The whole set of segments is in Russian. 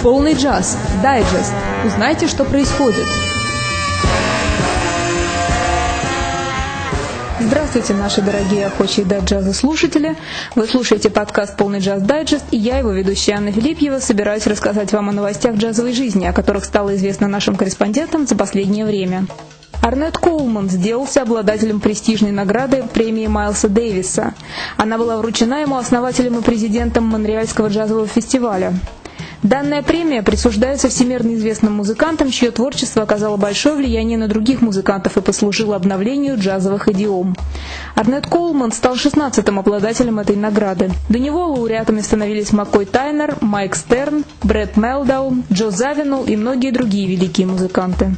Полный джаз. Дайджест. Узнайте, что происходит. Здравствуйте, наши дорогие охочие до джаза слушатели. Вы слушаете подкаст «Полный джаз дайджест», и я, его ведущая Анна Филипьева, собираюсь рассказать вам о новостях джазовой жизни, о которых стало известно нашим корреспондентам за последнее время. Орнет Коулман сделался обладателем престижной награды премии Майлса Дэвиса. Она была вручена ему основателем и президентом Монреальского джазового фестиваля. Данная премия присуждается всемирно известным музыкантам, чье творчество оказало большое влияние на других музыкантов и послужило обновлению джазовых идиом. Орнет Коулман стал 16-м обладателем этой награды. До него лауреатами становились Маккой Тайнер, Майк Стерн, Брэд Мелдау, Джо Завинул и многие другие великие музыканты.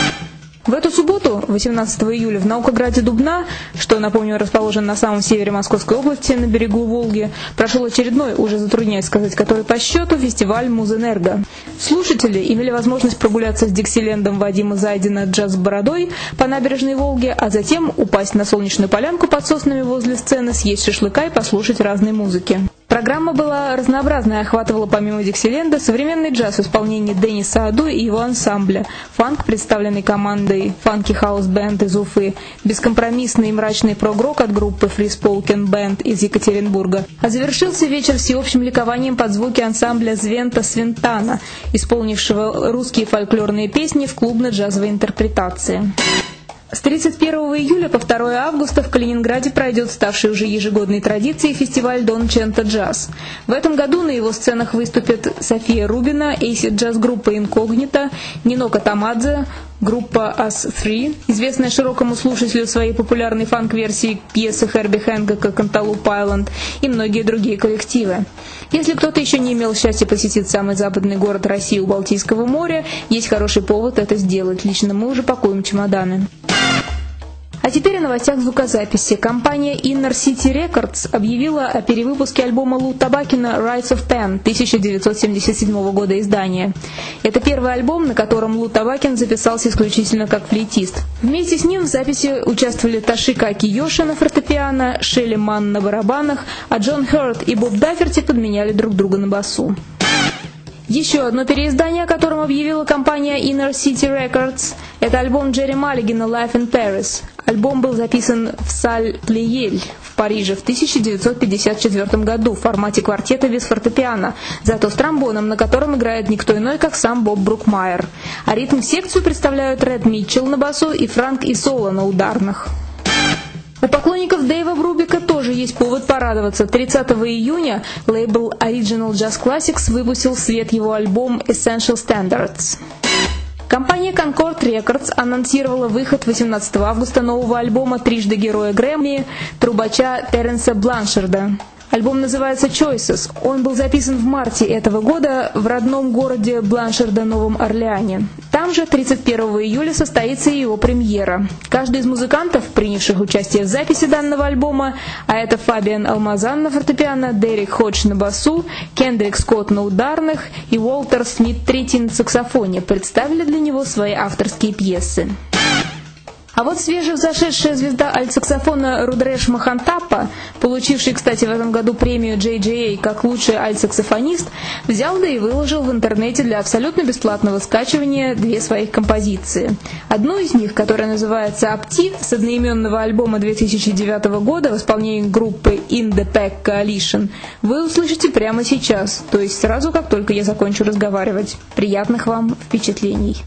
В эту субботу, 18 июля, в Наукограде Дубна, что, напомню, расположен на самом севере Московской области, на берегу Волги, прошел очередной, уже затрудняюсь сказать, который по счету, фестиваль «Музэнерго». Слушатели имели возможность прогуляться с Диксилендом Вадима Зайдена «Джаз-бородой» по набережной Волги, а затем упасть на солнечную полянку под соснами возле сцены, съесть шашлыка и послушать разной музыки. Программа была разнообразная, охватывала помимо Диксиленда современный джаз в исполнении Дениса Аду и его ансамбля, фанк, представленный командой Funky House Band из Уфы, бескомпромиссный и мрачный прогрок от группы Free Spoken Band из Екатеринбурга. А завершился вечер всеобщим ликованием под звуки ансамбля Звента Свентана, исполнившего русские фольклорные песни в клубно-джазовой интерпретации. С 31 июля по 2 августа в Калининграде пройдет ставший уже ежегодной традицией фестиваль Дон Ченто Джаз. В этом году на его сценах выступят София Рубина, эйсид-джаз-группа Инкогнито, Нинока Тамадзе, группа Us-3, известная широкому слушателю своей популярной фанк-версии пьесы Херби Хэнкока «Канталуп Айленд» и многие другие коллективы. Если кто-то еще не имел счастья посетить самый западный город России у Балтийского моря, есть хороший повод это сделать. Лично мы уже пакуем чемоданы. А теперь о новостях звукозаписи. Компания Inner City Records объявила о перевыпуске альбома Лу Табакина «Rights of Ten» 1977 года издания. Это первый альбом, на котором Лу Табакин записался исключительно как флейтист. Вместе с ним в записи участвовали Тошика Акиёши на фортепиано, Шелли Манн на барабанах, а Джон Хёрд и Боб Дафферти подменяли друг друга на басу. Еще одно переиздание, о котором объявила компания Inner City Records, это альбом Джерри Маллигана «Life in Paris». Альбом был записан в Саль-Плиель в Париже в 1954 году в формате квартета без фортепиано, зато с тромбоном, на котором играет никто иной, как сам Боб Брукмайер. А ритм-секцию представляют Ред Митчелл на басу и Франк Исола на ударных. У поклонников Дэйва Брубика тоже есть повод порадоваться. 30 июня лейбл Original Jazz Classics выпустил в свет его альбом Essential Standards. Компания Concord Records анонсировала выход 18 августа нового альбома трижды героя Грэмми, трубача Терренса Бланшарда. Альбом называется «Choices». Он был записан в марте этого года в родном городе Бланшарда, Новом Орлеане. Там же 31 июля состоится и его премьера. Каждый из музыкантов, принявших участие в записи данного альбома, а это Фабиан Алмазан на фортепиано, Дерек Ходж на басу, Кендрик Скотт на ударных и Уолтер Смит III на саксофоне, представили для него свои авторские пьесы. А вот свежевзошедшая звезда альтсаксофона Рудреш Махантаппа, получивший, кстати, в этом году премию JJA как лучший альтсаксофонист, взял да и выложил в интернете для абсолютно бесплатного скачивания две своих композиции. Одну из них, которая называется «Апти», с одноименного альбома 2009 года в исполнении группы In the Pack Coalition, вы услышите прямо сейчас, то есть сразу, как только я закончу разговаривать. Приятных вам впечатлений!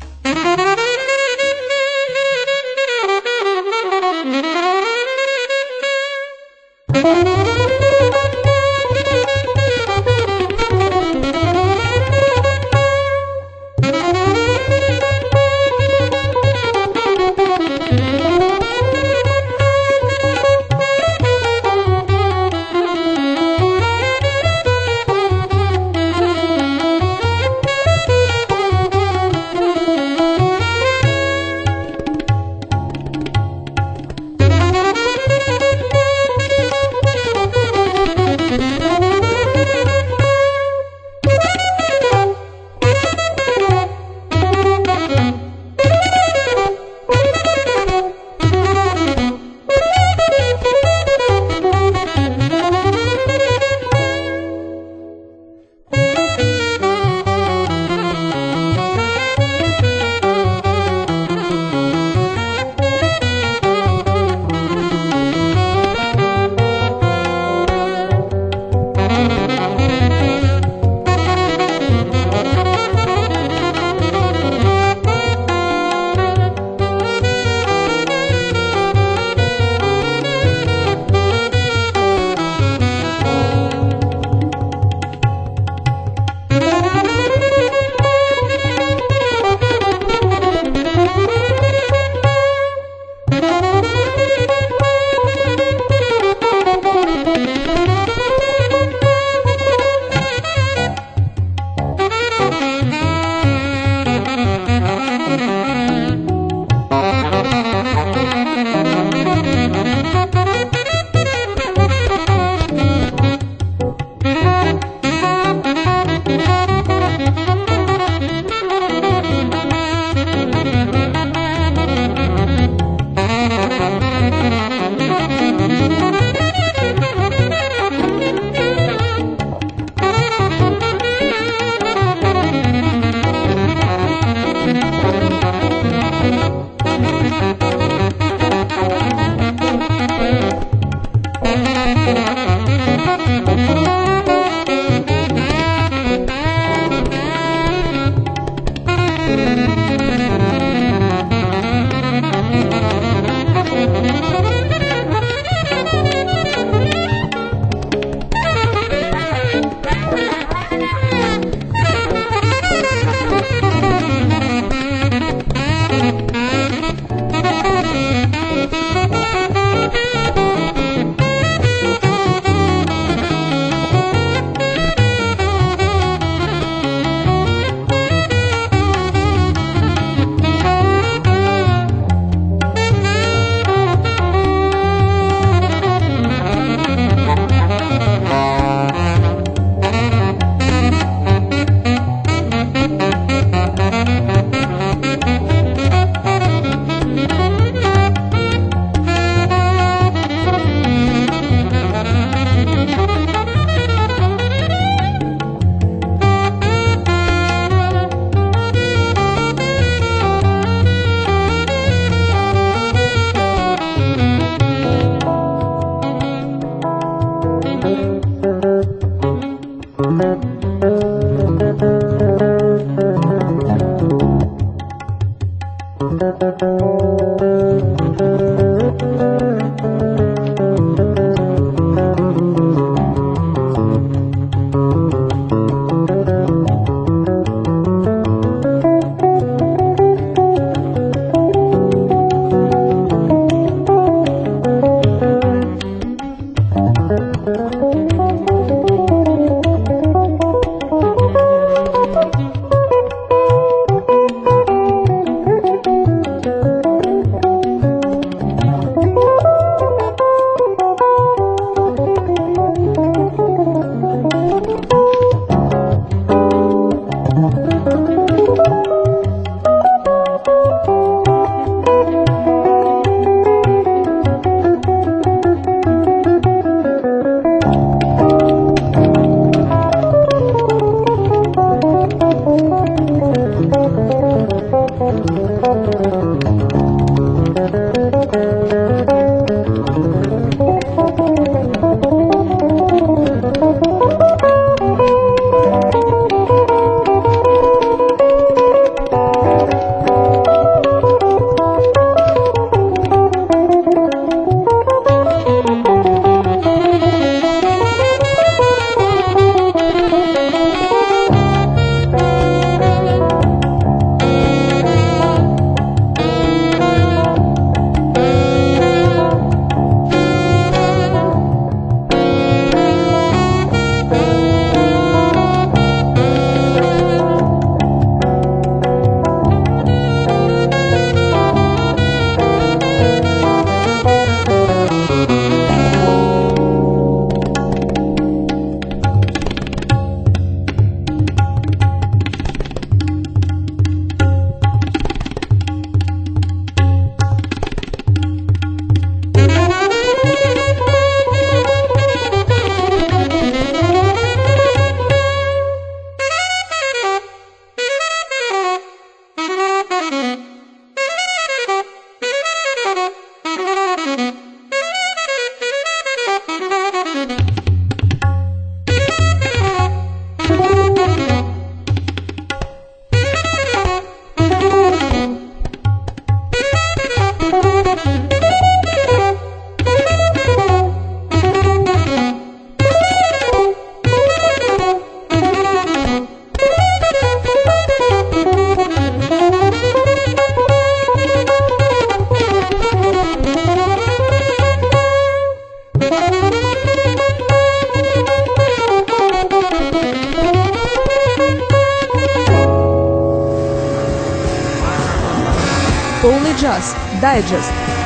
Полный джаз. Дайджест.